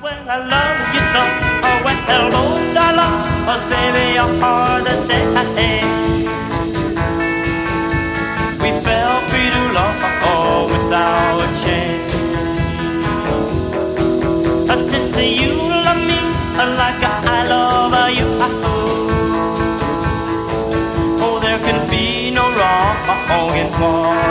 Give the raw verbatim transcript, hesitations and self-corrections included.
Well, I love you so. Oh, well, both I love us, baby, your heart the same. We fell free to love without a change. Since you love me like I love you, oh, there can be no wrong in war.